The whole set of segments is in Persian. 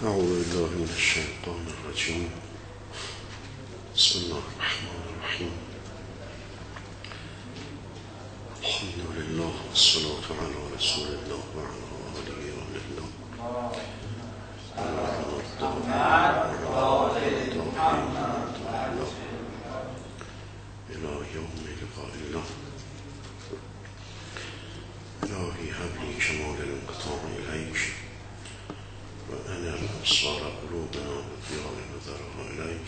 أعوذ بالله من الشيطان الرجيم. بسم الله الرحمن الرحيم. الحمد لله والصلاة على رسول الله وعلى آله وأهل الله إلى يوم لقاء الله. إلهي هب لي كمال الانقطاع إليك وأنر أبصار قلوبنا بضياء نظرها إليك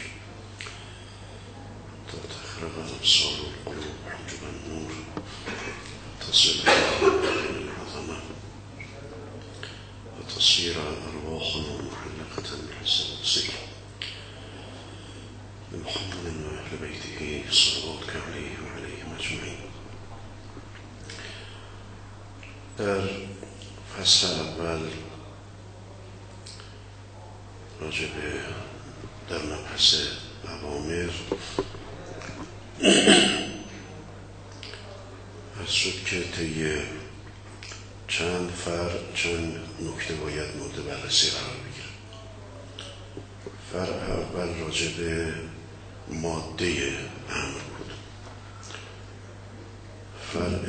حتى تخرج أبصار القلوب حجب النور تصل إلى العظمة وتصير أرواحنا محلقة بحسن السير بمحمد وأهل بيته صلواتك عليه وعليهم أجمعين. در فصل اول راجع به در مبحث اوامر از شد که طی چند نکته باید مورد بررسی قرار بگیره. فرع اول راجع به ماده امر بود. فرع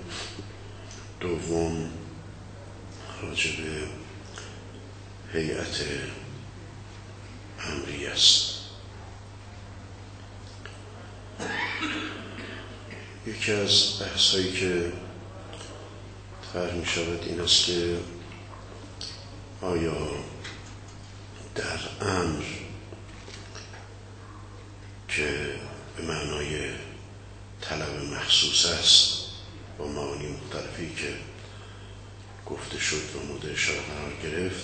دوم راجع به هیئت امری است. یکی از بحثایی که طرح می شود این است که آیا در امر که به معنای طلب مخصوص است با معانی مختلفی که گفته شد و مورد اشاره قرار گرفت،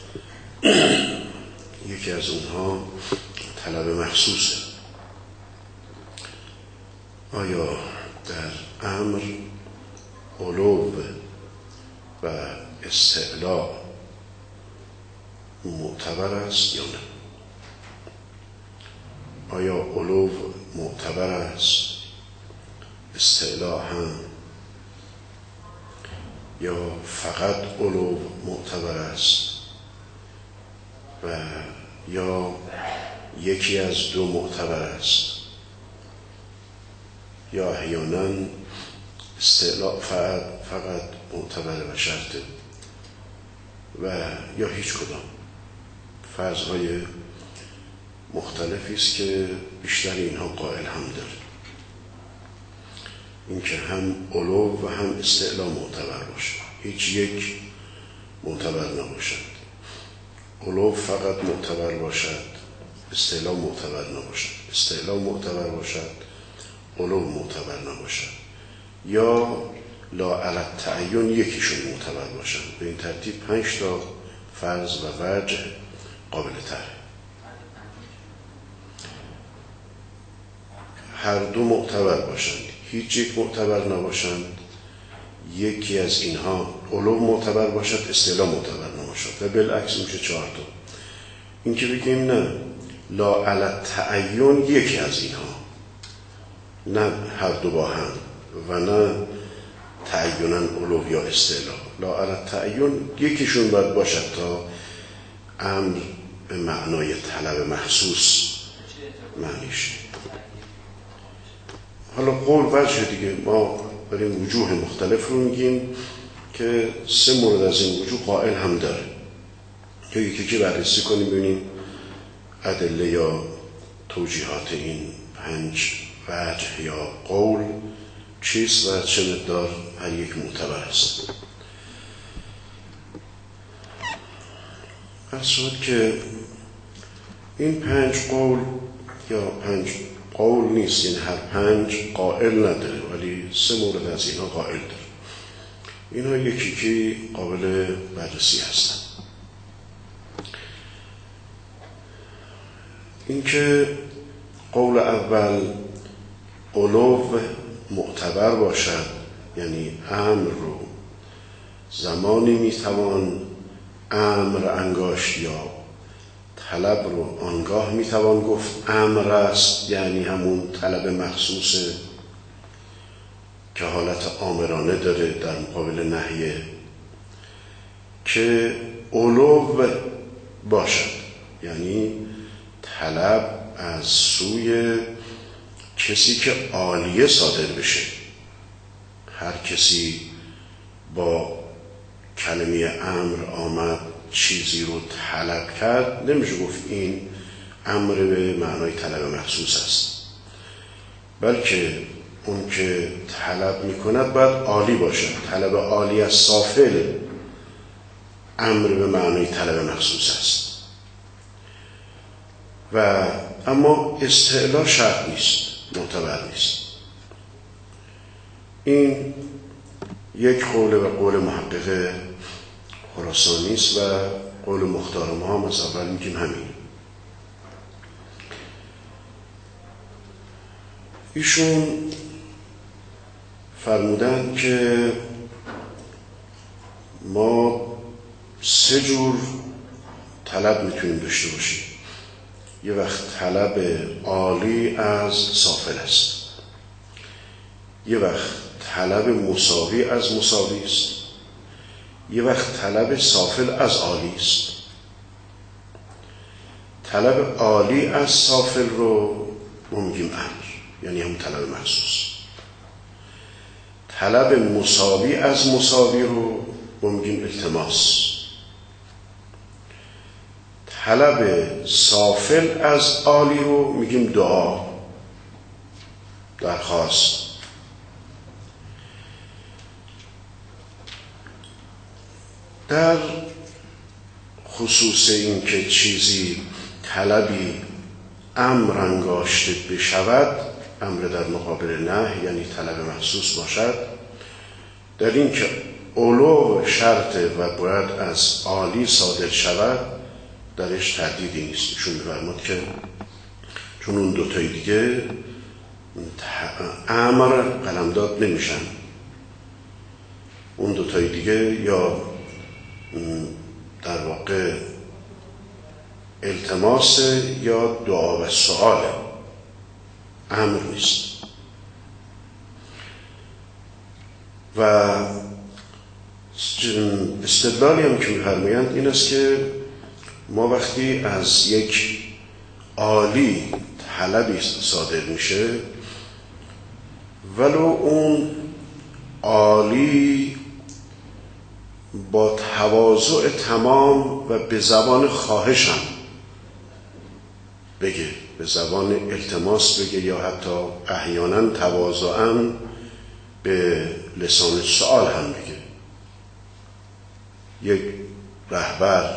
یکی از اونها طلب مخصوصه. آیا در امر علو و استعلا معتبر است یا نه؟ آیا علو معتبر است، استعلا هم، یا فقط علو معتبر است و یا یکی از دو معتبر است، یا احیانا استعلا فقط معتبر و شرطه و یا هیچ کدام. فرض‌های مختلفی است که بیشتر اینها قائل هم داره، اینکه هم علو و هم استعلا معتبر باشه، هیچ یک معتبر نباشد. علو فقط معتبر باشد، استعلا معتبر نباشد. استعلا معتبر باشد، علو معتبر نباشد. یا لا علی التعین یکیشون معتبر باشد. به این ترتیب 5 تا فرض و وجه قابل طرح. هر دو معتبر باشند، هیچ یک معتبر نباشند، یکی از اینها علو معتبر باشد، استعلا معتبر نباشد و بالعکس میشه 4 تا. این که بگیم نه لا علی التعین یکی از اینها، نه هر دو با هم و نه تعینا علو یا استعلا. لا علی التعین یکیشون باید باشد تا امر به معنای طلب مخصوص معنیش. حالا قول وجه دیگه، ما بریم وجوه مختلف رو میگیم که 3 مورد از این وجوه قائل هم داره که یکی بررسی کنیم ببینیم ادله یا توجیهات این 5 وجه یا قول چیست و چه مقدار هر یک معتبر است. از شد که این 5 قول یا 5 قول نیست، این هر 5 قائل نداره ولی 3 مورد از اینها قائل داره. اینها یکی که قابل بررسی هستن. این که قول اول علو معتبر باشد، یعنی امر رو زمانی میتوان امر انگاشت یا طلب رو آنگاه میتوان گفت امر است، یعنی همون طلب مخصوصه که حالت آمرانه داره در مقابل نهیه، که علو باشد، یعنی طلب از سوی کسی که عالیه صادر بشه. هر کسی با کلمه امر آمد چیزی رو طلب کرد، نمیشه گفت این امر به معنای طلب مخصوص است، بلکه اون که طلب میکند باید عالی باشد. طلب عالی از سافل امر به معنای طلب مخصوص است. و اما استعلا شرط نیست، معتبر نیست. این یک قول و قول محقق خراسانی است و قول مختار ما هم از اول میگیم همین. ایشون فرمودن که ما 3 جور طلب میتونیم داشته باشیم. یه وقت طلب عالی از سافل است، یه وقت طلب مساوی از مساوی است، یه وقت طلب سافل از عالی است. طلب عالی از سافل رو ما میگیم امر، یعنی همون طلب محسوس. طلب مساوی از مساوی رو ما میگیم التماس. طلب سافل از عالی رو میگیم دعا، درخواست. در خصوص این که چیزی طلبی امر انگاشته بشود، امر در مقابل نهی یعنی طلب محسوس باشد، در این که علو شرطه و باید از عالی صادر شود درش تردیدی نیست. چون می‌فرماد که چون اون دوتای دیگه امر قلمداد نمیشن، اون دوتای دیگه یا در واقع التماس یا دعا و سؤال، امر نیست. و استدلالی هم که می‌فرمایند این است که ما وقتی از یک عالی طلبی صادر میشه ولو اون عالی با تواضع تمام و به زبان خواهش هم بگه، به زبان التماس بگه، یا حتی احیانا تواضعاً به لسان سؤال هم بگه. یک رهبر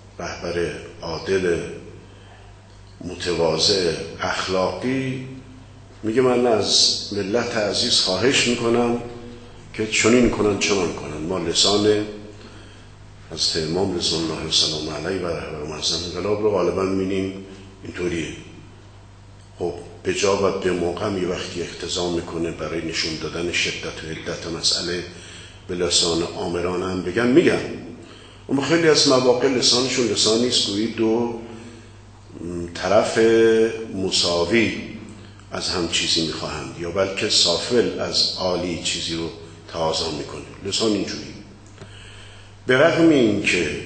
عادل متواضع اخلاقی میگه من از ملت عزیز خواهش میکنم که چنین کنن چنان کنن. ما لسان از امام رضوان الله سلام علیه و رهبر معظم انقلاب رو غالبا میبینیم اینطوریه. خب به جا و به موقع یه وقتی اقتضا میکنه برای نشون دادن شدت و حدت مسئله به لسان آمران هم بگن، میگن. اما خیلی از مواقع لسانشون لسانی است گویی دو طرف مساوی از هم چیزی میخواهند، یا بلکه سافل از عالی چیزی رو تقاضا میکنه. لسان اینجوری. به رغم این که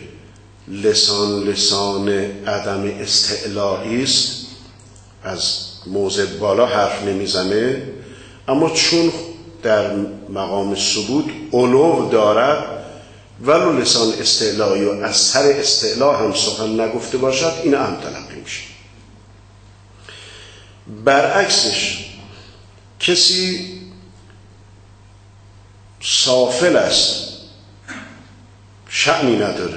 لسان عدم استعلائی است، از موضع بالا حرف نمیزنه، اما چون در مقام ثبوت علو دارد ولو لسان استعلایی و از سر استعلا هم سخن نگفته باشد، این هم تلقی میشه. برعکسش کسی سافل است، شأنی نداره،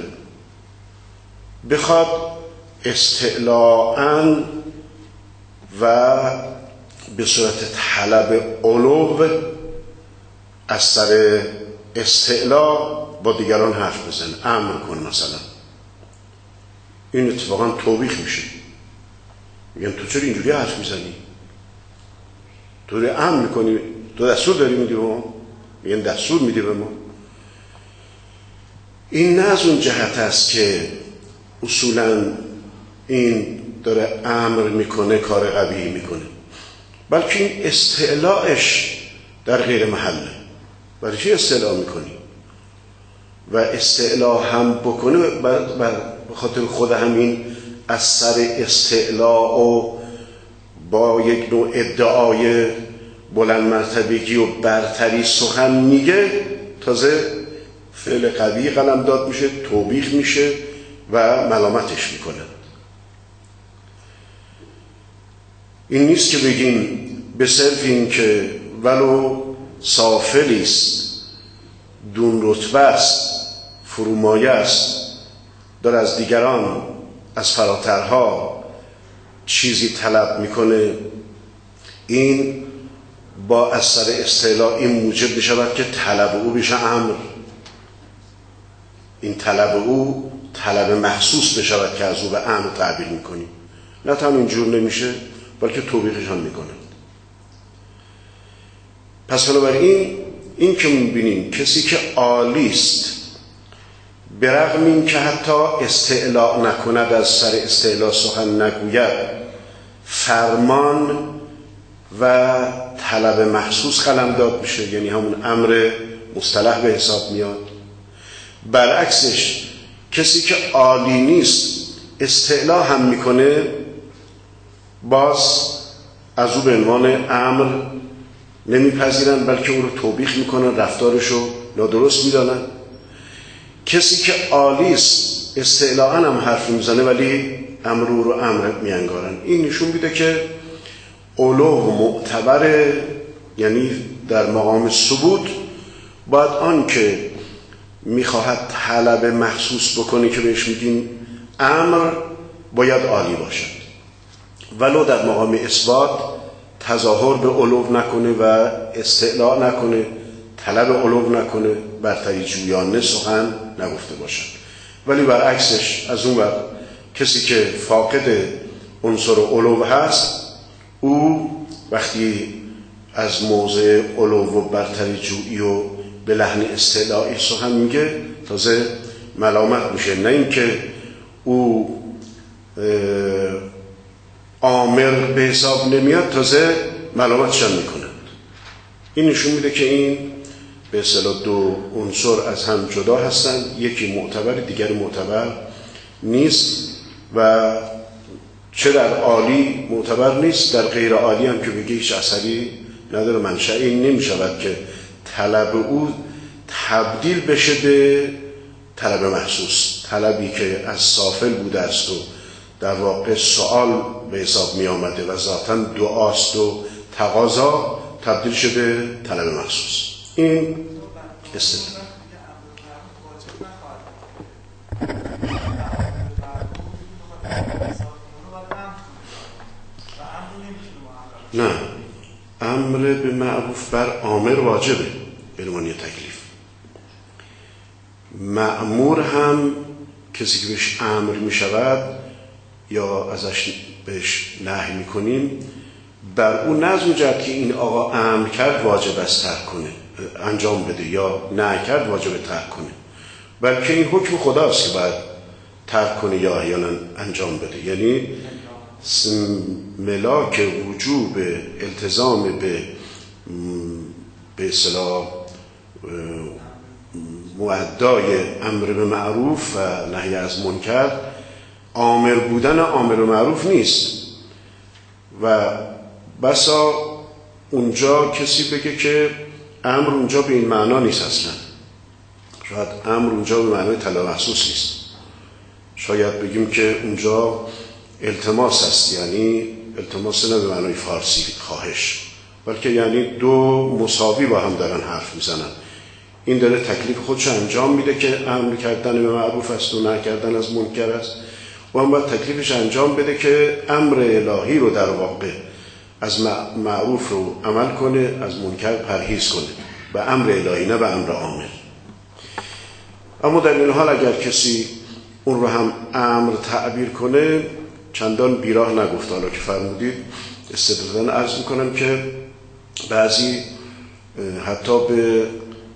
بخواد استعلاءً و به صورت طلب علو از سر استعلا با دیگران حرف بزنه، امر کن مثلا، این اتفاقا توبیخ میشه. میگن تو چرا اینجوری حرف میزنی؟ تو داری امر میکنی، تو دستور داری میدی به ما؟ میگن دستور میدی به ما. این نه از اون جهت است که اصولا این داره امر میکنه، کار قبیحی میکنه، بلکه این استعلاش در غیر محله. برای چی استعلا میکنی؟ و استعلا هم بکنه به خاطر خود همین از سر استعلاء و با یک نوع ادعای بلند مرتبگی و برتری سخن میگه، تازه فعل قوی قلمداد میشه، توبیخ میشه و ملامتش میکنه. این نیست که بگیم به صرف این که ولو سافلی است، دون رتبه است، فرومایه است، داره از دیگران، از فراترها چیزی طلب میکنه، این با اثر استعلاء این موجب بشود که طلب او بشه امر. این طلب او طلب مخصوص بشود که از او به امر تعبیر میکنیم. نه تنها اینجور نمیشه بلکه توبیخش هم میکنه. پس بنابراین این که میبینیم کسی که عالی است، برغم این که حتی استعلاء نکند، از سر استعلاء سخن نگوید، فرمان و طلب مخصوص قلمداد میشه، یعنی همون امر مصطلح به حساب میاد. برعکسش کسی که عالی نیست، استعلاء هم میکنه، باز از او به عنوان امر نمیپذیرن، بلکه او رو توبیخ میکنن، رفتارش رو نادرست میدانن. کسی که عالی است، استعلاء هم حرف میزنه ولی امر او رو امر میانگارن. این نشون میده که علو معتبر، یعنی در مقام ثبوت باید آن که میخواهد طلب مخصوص بکنه که بهش میگیم امر، باید عالی باشد، ولو در مقام اثبات تظاهر به علو نکنه و استعلاء نکنه، طلب علو نکنه، برتری جویانه سخن نگفته باشد. ولی برعکسش از اون وقت کسی که فاقد عنصر علو هست، او وقتی از موضع علو و برتری جویی و به لحن استعلائی سخن میگه، تازه ملامت میشه. نه اینکه او آمر به حساب نمیاد، تازه ملامتش هم میکنند. این نشون میده که این به اصطلاح دو عنصر از هم جدا هستند، یکی معتبر، دیگر معتبر نیست. و چه در عالی معتبر نیست، در غیر عالی هم که بگه هیچ اثری نداره، منشأ این نمیشود که طلب او تبدیل بشه به طلب محسوس، طلبی که از سافل بوده است و در واقع سوال به حساب می آمده و ذاتاً دعاست و تقاضا، تبدیل شده به طلب محسوس. این استدلال. نه، امر به معروف بر آمر واجبه به عنوان تکلیف. مأمور هم کسی که بهش امر می شود یا ازش بهش نهی می کنیم، بر اون نظم جد که این آقا امر کرد واجب است ترک کنه، انجام بده، یا نهی کرد واجب ترک کنه، بلکه این حکم خداست که باید ترک کنه یا احیانا انجام بده. یعنی ملاک وجوب التزام به اصطلاح مؤدای امر به معروف و نهی از منکر، آمر بودن آمر به معروف نیست. و بسا اونجا کسی بگه که امر اونجا به این معنا نیست، اصلا شاید امر اونجا به معنای طلب محسوس نیست، شاید بگیم که اونجا التماس است، یعنی التماس نه به معنای فارسی خواهش، بلکه یعنی دو مساوی با هم دارن حرف میزنن. این داره تکلیف خودش انجام میده که امر کردن به معروف است و نهی کردن از منکر است، و هم باید تکلیفش انجام بده که امر الهی رو در واقع از معروف رو عمل کنه، از منکر پرهیز کنه، به امر الهی نه به امر عامل. اما در این حال اگر کسی اون رو هم امر تعبیر کنه، چندان بیراه نگفت. حالا که فرمودید استدلالاً عرض میکنم که بعضی حتی به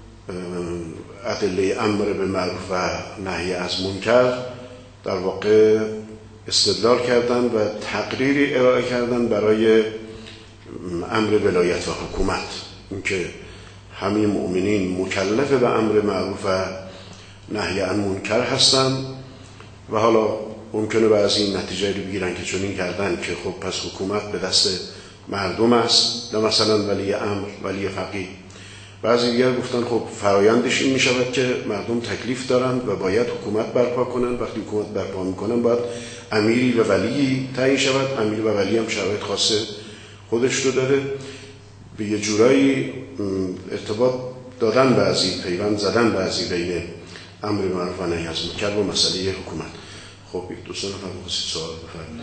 ادله امر به معروف و نهی از منکر در واقع استدلال کردن و تقریری ارائه کردن برای امر ولایت و حکومت، اینکه همه مؤمنین مکلف به امر معروف و نهی عن منکر هستند و حالا ممکنه بعضی این نتیجه رو بگیرن که چنین کردن که خب پس حکومت به دست مردم است، نه مثلا ولی امر، ولی فقیه. بعضی دیگر گفتن خب فرایندش این می شود که مردم تکلیف دارند و باید حکومت برپا کنند. وقتی حکومت برپا میکنن باید امیری و ولی تعیین شود. امیر و ولی هم شرایط خاصه خودش رو داره. به یه جورایی ارتباط دادن بعضی، پیوند زدن بعضی بین امر معروف و نهی از منکر و مسئله حکومت. خب یک دو سه نفر می‌خواستید سوال بفرمایید.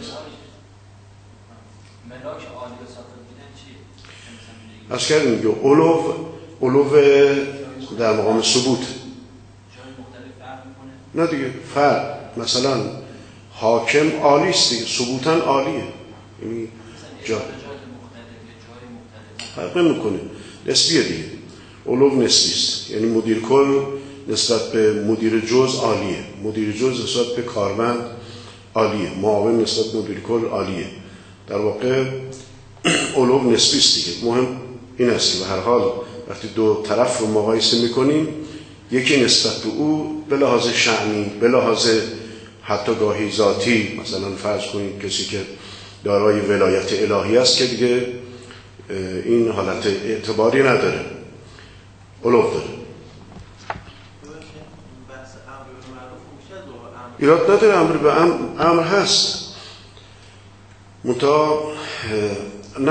ملاک عالی و ساطع بودن چی؟ از کردیم میگه علو در مقام ثبوت. جای مختلف فرق میکنه؟ نه دیگه فرق. مثلا حاکم عالی است دیگه، ثبوتاً عالیه. یعنی جای فرق نمیکنه، نسبیه دیگه. علو نسبی است. یعنی مدیر کل نسبت به مدیر جز عالیه، مدیر جز نسبت به کارمند عالیه، معاون نسبت به مدیر کل عالیه. در واقع علو نسبی است دیگه. مهم این است که به هر حال وقتی دو طرف رو مقایسه میکنیم، یکی نسبت به او به لحاظ شأنی، به لحاظ حتی گاهی ذاتی، مثلا فرض کنید کسی که دارای ولایت الهی است که دیگه این حالت اعتباری نداره، علو داره. ایراد نداره، امر به امر هست. نه،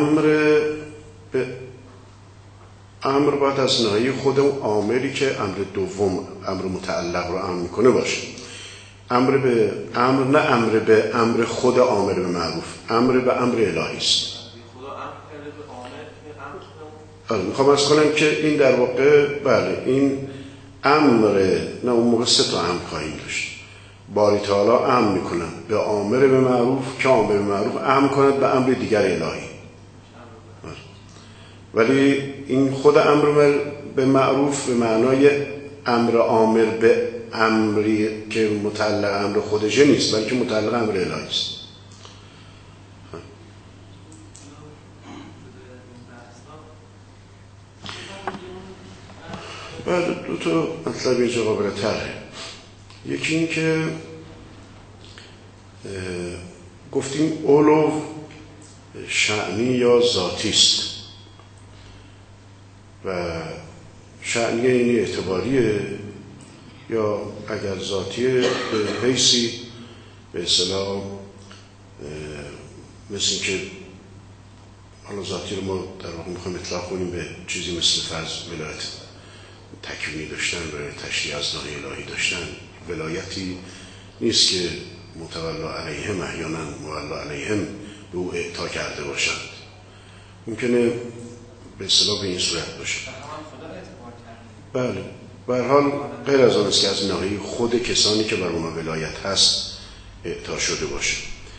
امر باید از ناحیه خود اون عاملی که امر دوم، امر متعلق رو امر میکنه باشه. امر نه امر به امر خود عامل به معروف، امر به امر الهی است. خدا امر کرده به عامل، میخوام ارز کنم که این در واقع بله این امر، نه اون موقع سه تا امر خواهیم داشت. باری تعالی امر میکنن به امر به معروف که امر به معروف امر کند به امر دیگر الهی. ولی این خود امر به معروف به معنای امر امر به امری که متعلق امر خودش نیست، بلکه متعلق امر الهی است. بعد دو تا مطلب اینجا قابل طرحه. یکی این که گفتیم علو شأنی یا ذاتی است و شأنی یعنی اعتباریه، یا اگر ذاتیه به حیثی به اصطلاح مثل این که حالا ذاتی رو ما در واقع میخوایم اطلاق کنیم به چیزی مثل فرض ولایت تکوینی داشتن، ولایت تشریع از ناحیه الهی داشتن. ولایتی نیست که متولا علیهم احیانا مولا علیهم به او اعطا کرده باشند. ممکنه به اصطلاح به این صورت باشه. بله، به هر حال غیر از آن است که از ناحیه خود کسانی که بر اونها ولایت هست اعطا شده باشه.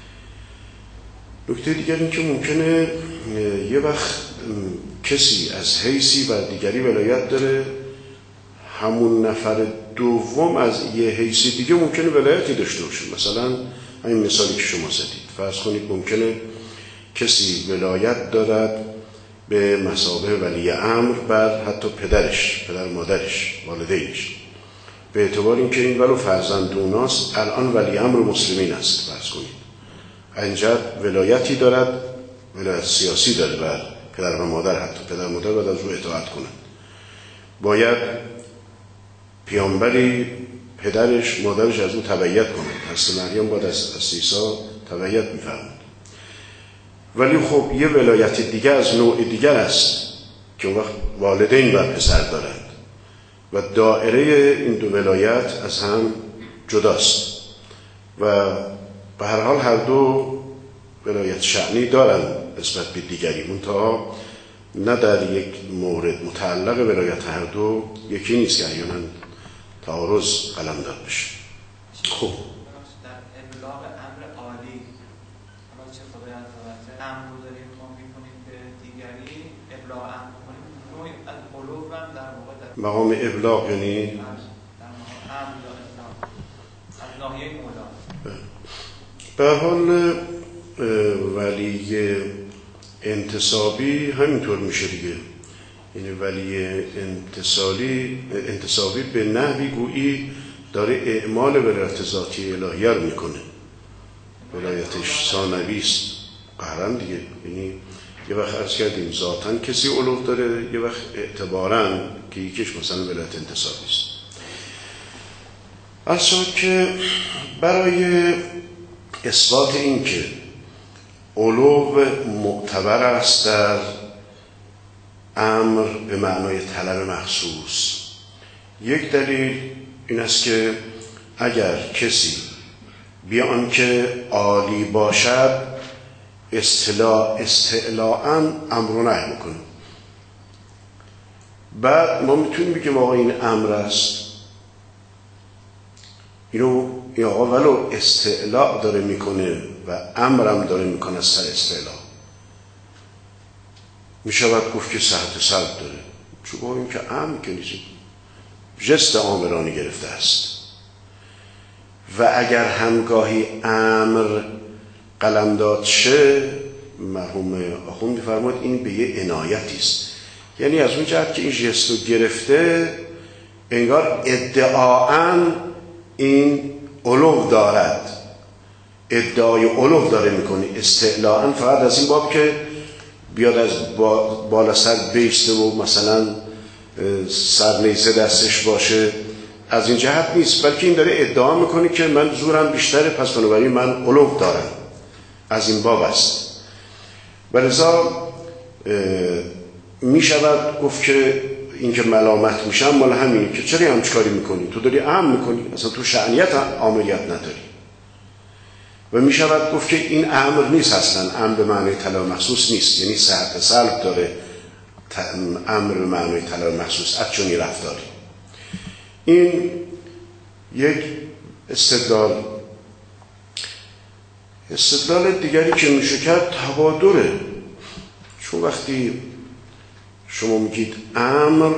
نکته دیگر این که ممکنه یه وقت کسی از حیثی بر دیگری ولایت داره، همون نفر دوم از یه حیثی دیگه ممکنه ولایتی داشته باشه. مثلا همین مثالی که شما زدید، فرض کنید ممکنه کسی ولایت دارد به مثابه ولی امر بر حتی پدرش، پدر مادرش، والدینش، به اعتبار اینکه این ولو فرزند اوناست الان ولی امر مسلمین است. فرض کنید انجد ولایتی دارد، ولایت سیاسی داره بر پدر و مادر، حتی پدر و مادر باید از او اطاعت کنند. باید پیامبری پدرش مادرش از او تبعیت کنند. حضرت مریم باید از عیسی تبعیت می‌فرمود. ولی خب یه ولایت دیگه از نوع دیگر است که اون وقت والدین بر پسر دارند و دائره این دو ولایت از هم جداست و به هر حال هر دو ولایت شأنی دارند نسبت به دیگری، منتها نه در یک مورد متعلق ولایت هر دو یکی نیست که احیانا تعارض قلمداد بشه. خب در ابلاغ امر عالی حالا چه خدای عزوجل امر رو داریم ما می‌کنیم به دیگری، ابلاغ امر کنیم، نوعی از علو هم در واقع در مقام ابلاغ یعنی در امر یا ابلاغ از ناحیه مولا. به هر حال ولی انتصابی همینطور میشه دیگه. یعنی ولی انتصابی به نحوی گویی داره اعمال ولایت ذاتی الهیه رو میکنه. ولایتش ثانویست قهرن دیگه. یعنی یه وقت عرض کردیم ذاتاً کسی علو داره، یه وقت اعتباراً که یکیش مثلا ولایت انتصابیست. اصلا که برای اثبات این که علو معتبر است در امر به معنای طلب مخصوص، یک دلیل این است که اگر کسی بیان که عالی باشد استعلاءً امر و نهی میکنه، بعد ما میتونیم بگیم آقا این امر است، این آقا ولو استعلاء داره میکنه و امرم داره میکنه سر استعلاء، میشود گفت که صحت سلب داره، چون با این که امر که نیست، جست آمرانی گرفته است. و اگر همگاهی امر قلمداد شه، مرحوم آخوند می‌فرماید این به یه عنایتی است، یعنی از اون جهت که این جست رو گرفته انگار ادعااً این علو دارد، ادعای علو داره میکنه، استعلاءً فقط از این باب که بیاد از بالا سر بیسته و مثلا سرنیزه دستش باشه، از این جهت نیست، بلکه این داره ادعا میکنه که من زورم بیشتره، پس بنابراین من علو دارم، از این باب است. ولذا میشود گفت که این که ملامت میشم مال همینه که چرا همچه کاری میکنی، تو داری امر میکنی، اصلا تو شأنیت آمریت نداری. و میشود گفت که این امر نیست، اصلا امر به معنی طلب مخصوص نیست، یعنی صحت سلب داره امر به معنی طلب مخصوص از چنین رفتاری. این یک استدلال دیگری که میشه کرد تبادره، چون وقتی شما میگید امر،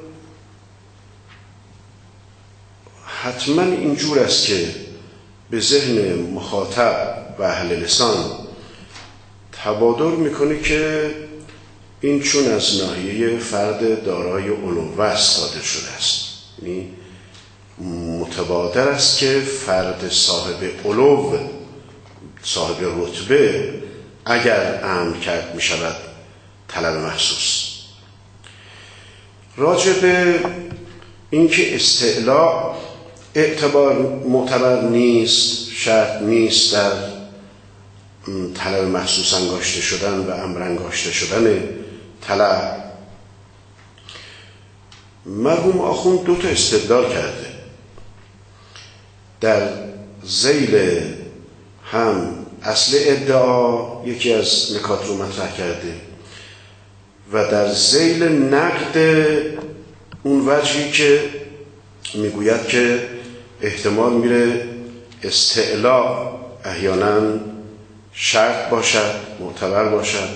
حتما اینجور است که به ذهن مخاطب و اهل لسان تبادر میکنه که این چون از ناحیه فرد دارای علو صادر شده است، یعنی متبادر است که فرد صاحب علو، صاحب رتبه، اگر امر کرد میشود طلب مخصوص. راجع به اینکه استعلاء معتبر نیست، شرط نیست در طلب مخصوص انگاشته شدن و امر انگاشته شدن طلب، مرحوم آخوند دو تا استدلال کرده. در ذیل هم اصل ادعا یکی از نکات رو مطرح کرده و در ذیل نقد اون وجهی که میگوید که احتمال میره استعلاء احیانا شرط باشد، معتبر باشد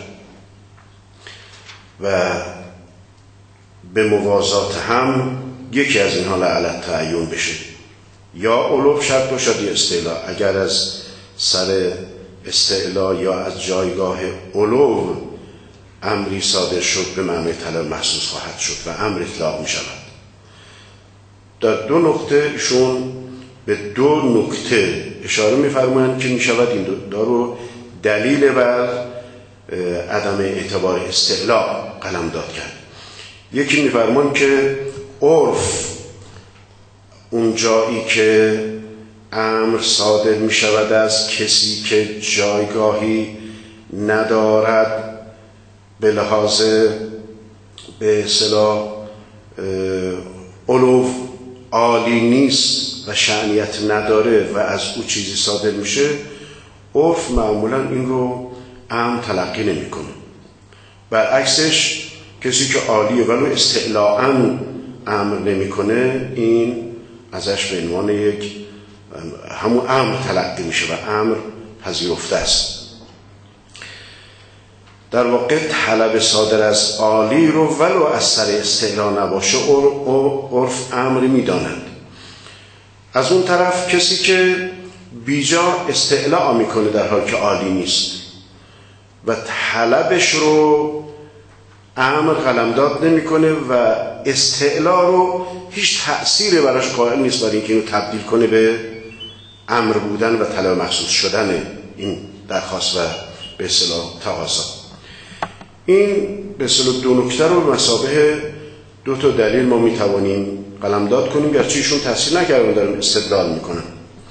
و به موازات هم یکی از اینها لعلت تعیین بشه، یا علو شرط باشد یا استعلاء. اگر از سر استعلاء یا از جایگاه علو امری صادر شد به معنی طلب محسوس خواهد شد و امر اطلاق می شود. در دو نقطه ایشون به دو نکته اشاره می فرمایند که می شود این دو رو دلیل بر عدم اعتبار استعلاء قلمداد کرد. یکی می فرمایند که عرف اون جایی که امر صادر می شود از کسی که جایگاهی ندارد به لحاظ به اصطلاح علو عالی نیست و شأنیت نداره و از او چیزی صادر میشه، عرف معمولا این رو امر تلقی نمی کنه. برعکسش کسی که عالیه ولو استعلاءً امر نمی کنه، این ازش به عنوان یک همون امر تلقی میشه و امر پذیرفته است. در واقع طلب صادر از عالی رو ولو از سر استعلاء نباشه عرف امر میدانند. از اون طرف کسی که بیجا استعلاء میکنه در حال که عالی نیست و طلبش رو امر قلمداد نمیکنه و استعلاء رو هیچ تأثیری براش قائل نیست برای اینکه اینو تبدیل کنه به امر بودن و طلب مخصوص شدن این درخواست و به اصطلاح تقاضا. این به اصطلاح دو نکته رو به مثابه دو تا دلیل ما میتوانیم قلمداد کنیم، گرچه ایشون تاثیر نکردن، دارن استدلال میکنن.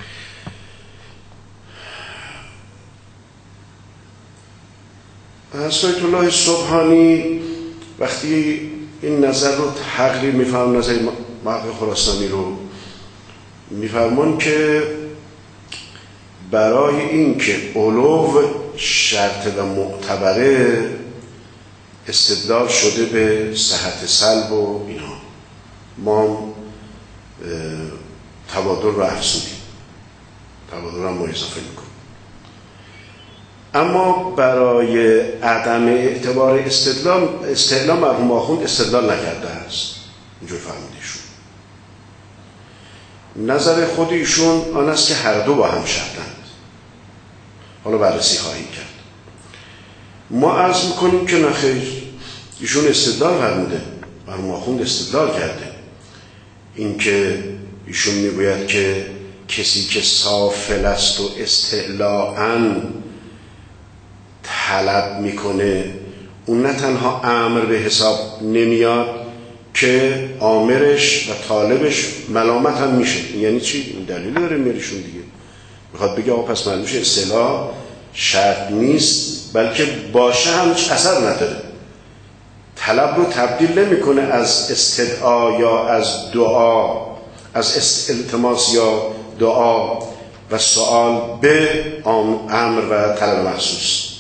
آیت الله سبحانی وقتی این نظر رو تقریر میفرمان، نظر محقق خراسانی رو میفرمان که برای این که علو شرط و معتبره استدلال شده به صحت سلب و اینا، ما تبادل رو افزودیم، تبادل رو ما اضافه میکنیم. اما برای عدم اعتبار استدلال مرحوم آخوند استدلال نکرده است. اینجور فهمیدیشون. نظر خود ایشون آن است که هر دو با هم شرطند. حالا بررسی خواهیم کرد. ما عرض میکنیم که نخیر، ایشون استدلال فرموده، مرحوم آخوند استدلال کرده. این که ایشون میگوید که کسی که سافل است و استعلاءً طلب میکنه، اون نه تنها امر به حساب نمیاد که آمرش و طالبش ملامت هم میشه. یعنی چی؟ این دلیل داره میریشون دیگه. میخواد بگه آقا پس معلوم میشه اصطلاح شرط نیست، بلکه باشه هم اثر نداره. طلب رو تبدیل نمیکنه از استدعا یا از دعا، از التماس یا دعا و سوال به امر و طلب مخصوص.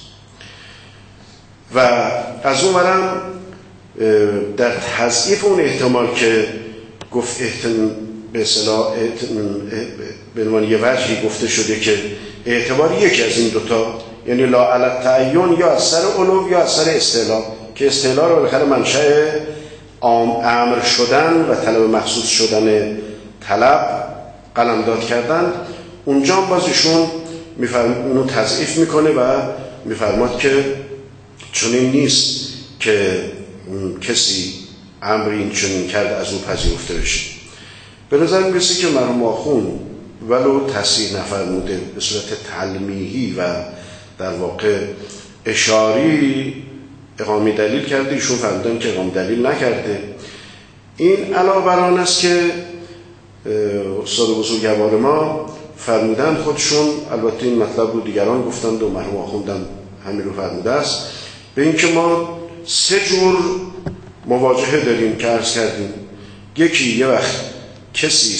و از اون ورم در تضعیف اون احتمال که گفت به اصطلاح به عنوان یه وجهی گفته شده که اعتبار یکی از این دوتا، یعنی لا علی التعین یا از سر علو یا از سر استعلا، که استعلا رو بالاخره منشأ امر شدن و طلب مخصوص شدن طلب قلمداد کردن، اونجا هم بازشون اونو تضعیف میکنه و میفرماد که چنین نیست که کسی امری این چنین کرد از او پذیرفته بشه. به نظر میرسه که مرحوم آخوند ولو تصریح نفرموده به صورت تلمیحی و در واقع اشاری اقامه دلیل کرده، ایشون فهمیدن که اقامه دلیل نکرده. این علاوه بر آن است که استاد بزرگوار ما فرمودن خودشون، البته این مطلب رو دیگران گفتند و مرحوم آخوندم همین رو فرموده است، به اینکه ما سه جور مواجهه داریم که عرض کردیم. یکی یه وقت کسی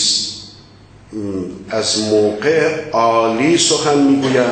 از موقع عالی سخن میگوید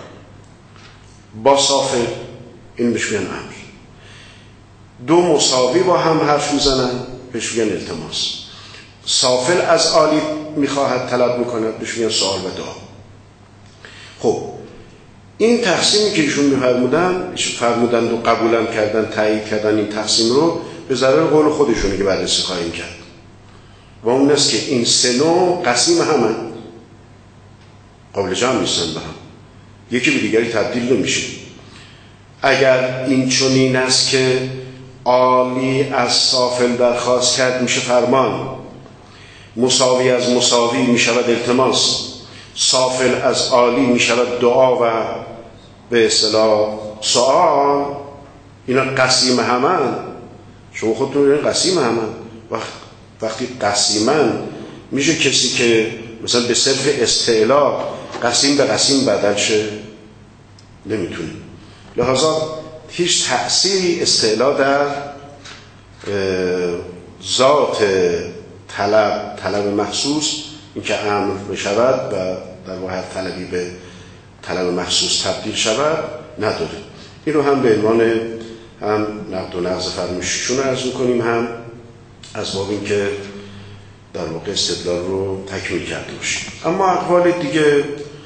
با سافل، این بهش میگن امر. دو مساوی با هم حرف میزنن، بهش میگن التماس. سافل از عالی میخواهد طلب میکند، بهش میگن سوال و دعا. خب این تقسیمی که ایشون فرمودند و قبولم کردن، تایید کردن این تقسیم رو، به ضرر قول خودشونه که بررسی خواهیم کرد. و اون است که این سه نوع قسیم همن، قابل جمع نیستن به هم، یکی به دیگری تبدیل نمیشه. اگر این چنین است که عالی از سافل درخواست کرد میشه فرمان، مساوی از مساوی میشود التماس، سافل از عالی میشود دعا و به اصطلاح سوال، اینا قسیم همن. شما خودتون ببینید قسیم همن. وقتی قسیمن میشه کسی که مثلا به صرف استعلا قسیم به قسیم بدل شه؟ نمیتونه. لحاظا هیچ تأثیری استعلا در ذات طلب مخصوص، اینکه امر بشود و در واقع طلبی به طلب مخصوص تبدیل شود نداره. این رو هم به عنوان هم نقد و نقض فرمایششون عرض می‌کنیم، هم از باب این که در واقع استدلال رو تکمیل کرده باشیم. اما اقوال دیگه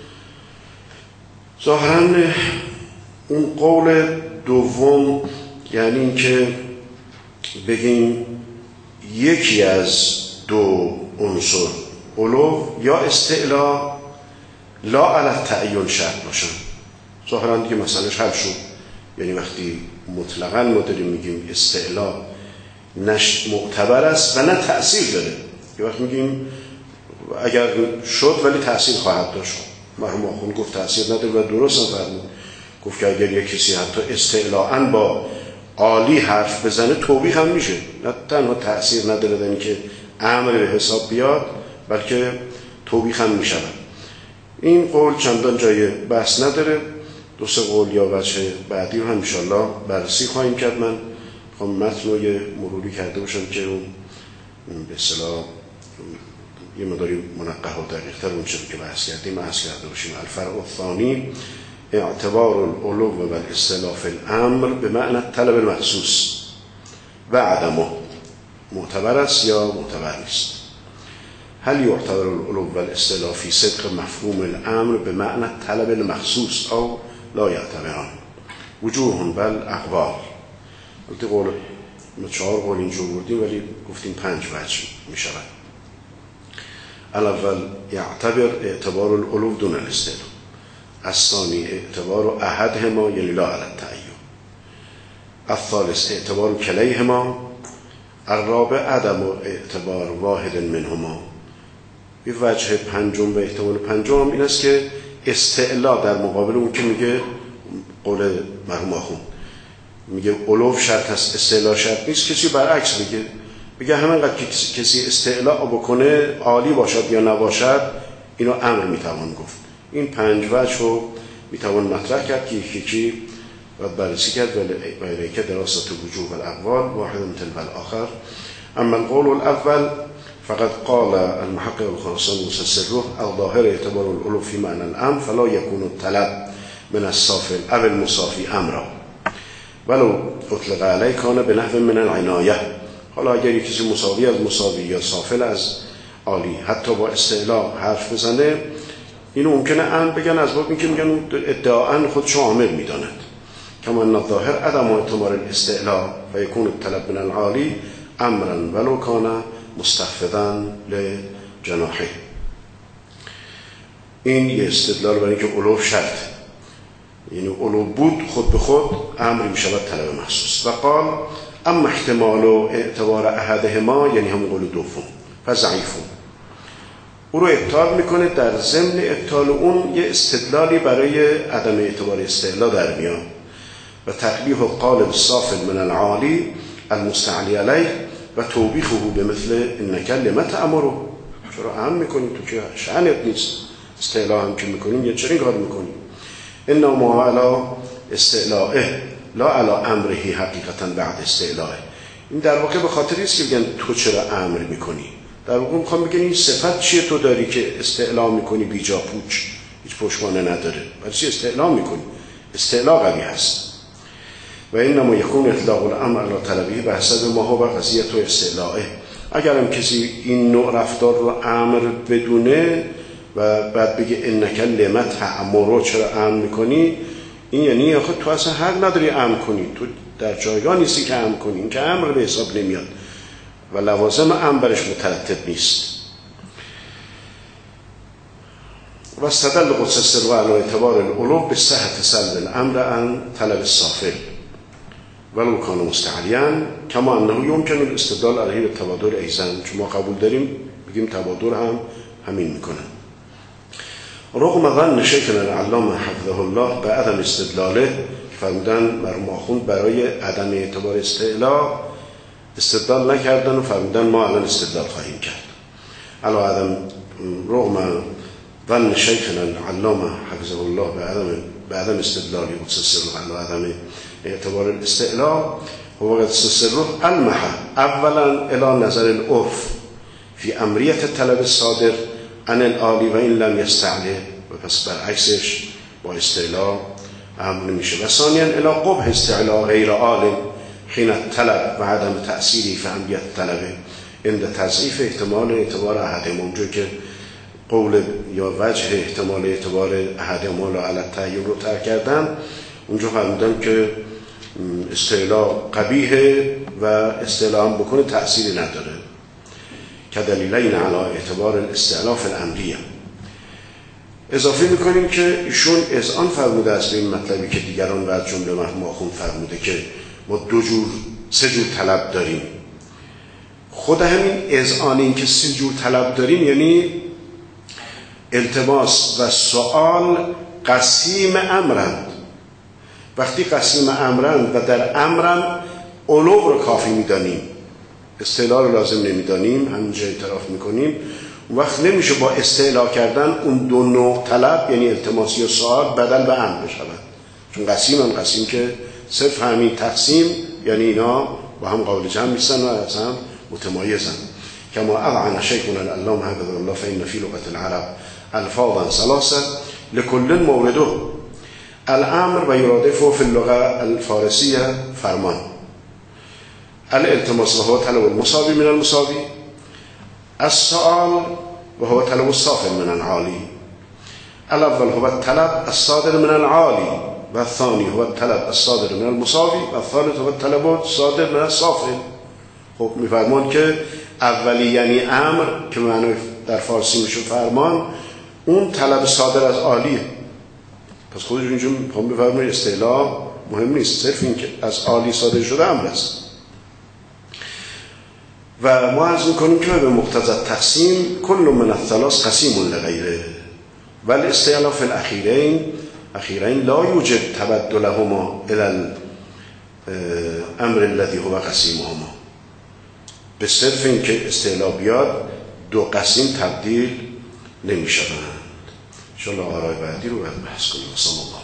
ظاهراً اون قول دوم، یعنی این که بگیم یکی از دو عنصر علو یا استعلا لا علی التعین شرط باشن، ظاهراً دیگه مسئلهش حل شد. یعنی وقتی مطلقاً ما داریم میگیم استعلا نه معتبر است و نه تأثیر داره، که وقتی میگیم اگر شد ولی تأثیر خواهد داشت، مرحوم آخوند گفت تأثیر نداره و درست هم فرمود، گفت که اگر یک کسی حتی استعلاءً با عالی حرف بزنه توبیخ هم میشه، نه تنها تأثیر نداره در این که امر به حساب بیاد بلکه توبیخ هم میشود. این قول چندان جای بحث نداره، دو سه قول یا وجه بعدی رو هم انشاءالله بررسی خواهیم کرد. من خواهم متن رو یه مروری کرده باشم که اون به اصطلاح یه مداری منقح و دقیق‌تر اون چیزی که بحث کردیم بحث کرده باشیم. الفرع الثانی اعتبار العلو و الاستعلاء فی الامر به معنی طلب المخصوص و عدمه، معتبر است یا معتبر نیست. هل یعتبر العلو و الاستعلاء فی صدق مفهوم الامر به معنی طلب المخصوص او لا یعتبران؟ وجوه بل اقوال. البته قول 4 قول اینجور بردیم ولی گفتیم 5 وجه می شود. الاول یعتبر اعتبار العلو دون الاستعلاء، الثانی اعتبار احدهما یعنی لا علی التعین، الثالث اعتبار کلیهما، الرابع عدم اعتبار واحد منهما. یه وجه پنجم و احتمال پنجم این است که استعلاء در مقابل اون که میگه قول مرحوم آخوند میگه علو شرط است استعلاء شرط نیست، کسی برعکس بگه همینقدر که کسی استعلاء بکنه عالی باشد یا نباشد اینو امر میتوان گفت. این 5 وجه رو میتوان مطرح کرد که یکی باید بررسی کرد و الیک دراسة الوجوه والاقوال واحد مثل الاخر. اما القول الاول فقد قال المحقق الخراساني سره الظاهر اعتبار العلو في معنى الامر فلا يكون الطلب من الصافل او المصافي امرا ولو اطلق علیه کان به نحو من العنایه. حالا اگر یک کسی مساوی از مساوی یا صافل از عالی حتی با استعلاء حرف بزنه اینو ممکنه امر بگن، از باب اینکه میگن ادعاءً خودشو عامل میداند. کما ان الظاهر عدم اعتبار الاستعلاء و یکون الطلب من العالی امرا ولو کان مستخفضا لجناحه. این یه استدلال برای اینکه علو شرط، یعنی علو بود خود به خود امری میشود طلب محسوس. و قال اما احتمال و اعتبار احدهما یعنی همون قول دوم فضعیفون، او رو ابطال میکنه. در ضمن ابطال اون یه استدلالی برای عدم اعتبار استعلاء در میاد و تقبیح قالب الصافل من العالی المستعلی علیه و توبیخه به مثل انک لما تأمره، چرا امر میکنی تو که شأنت نیست، استعلاء هم که میکنیم یه چرا این کار میکنیم. انما علی استعلاءه لا علی امره حقیقتا بعد استعلاءه. این در واقع به خاطری است که بگن تو چرا امر میکنی، در واقع میخوام بگن این صفت چیه تو داری که استعلاء میکنی بیجا پوچ، هیچ پشتوانه نداره، برای چی استعلاء میکنی؟ استعلاء قوی هست. و انما یکون اطلاق الامر علی طلبه به حسب ما هو قضیه تو استعلاءه. اگر هم کسی این نوع رفتار رو امر بدونه و بعد بگه انک لما تأمره چرا امر میکنی، این یعنی آخه تو اصلا حق نداری امر کنی، تو در جایگاه نیستی که امر کنی، این که امر به حساب نمیاد و لوازم امر برش مترتب نیست. و استدل قدس السر علی اعتبار العلو به صحت سلب الامر عن طلب الصافل ولو کان مستعلیاً کما انه یمکن الاستدلال علیه التبادر ایضاً. چون ما قبول داریم بگیم تبادر هم همین میکنن. رغم ظن شیخنا العلامه حفظه الله به عدم استدلاله، فرمودن مرحوم آخوند برای عدم اعتبار استعلاء استدلال نکردن و فرمودن ما الان استدلال خواهیم کرد. رغم ظن شیخنا العلامه حفظه الله به عدم استدلالی قدس السر علی عدم اعتبار الاستعلاء هو قدس السر المحه اولا الى نظر العرف فی امریت طلب الصادر عن العالی و این لم یستعلی، و پس برعکسش با استعلاء امر نمیشه. و ثانیا الى قبح استعلاء غیر عالم حین طلب و عدم تأثیری فی امریت طلبه عند تضعیف احتمال اعتبار احدهما. اونجا که قول یا وجه احتمال اعتبار احدهما لا علی التعین رو ترک کردن، اونجا فرمودن که استعلاء قبیحه و استعلاء هم بکنه تأثیری نداره که دلیلین علی اعتبار الاستعلاء فی الامریه. اضافه میکنیم که ایشون اذعان فرموده است به این مطلبی که دیگران و از جمله مرحوم آخوند فرموده که ما 2 جور 3 جور طلب داریم. خود همین اذعان این که 3 جور طلب داریم یعنی التماس و سوال قسیم امرند. وقتی قسیم امرند و در امرند علو رو کافی میدانیم، استعلا رو لازم نمیدانیم، همینجا اعتراف میکنیم، وقت نمیشه با استعلا کردن اون 2 نوع طلب یعنی التماسی و سوال بدل به امر بشود، چون قسیم که صرف همین تقسیم یعنی اینا با هم قابل جمع میشن و از هم متمایزن. کما اذعن شیخنا العلامه حفظه الله فإن في لغة العرب الفاظا ثلاثه لكل مورده الامر و یرادفه في اللغه الفارسیه فرمان. الالتماس و هو طلب المساوی من المساوی، السؤال و هو طلب السافل من العالی. الاول هو الطلب الصادر من العالی و الثانی هو الطلب الصادر من المساوی و الثالث هو الطلب الصادر من السافل. خب میفرمان که اولی یعنی امر که معنی در فارسی میشه فرمان، اون طلب صادر از عالیه. پس خودش اینجا هم بفرمایید استعلا مهم نیست، صرف این که از عالی صادر شده امر است. و ما عرض میکنیم که به مقتضی تقسیم کل من الثلاث قسیم لغیره و الاستعلا فی الاخیرین لا یوجد تبدلهما الى الامر الذي هو قسیمهما. به صرف این که استعلا بیاد 2 قسیم تبدیل نمیشوند. ان شاء الله آرای بعدی رو باید بحث کنیم.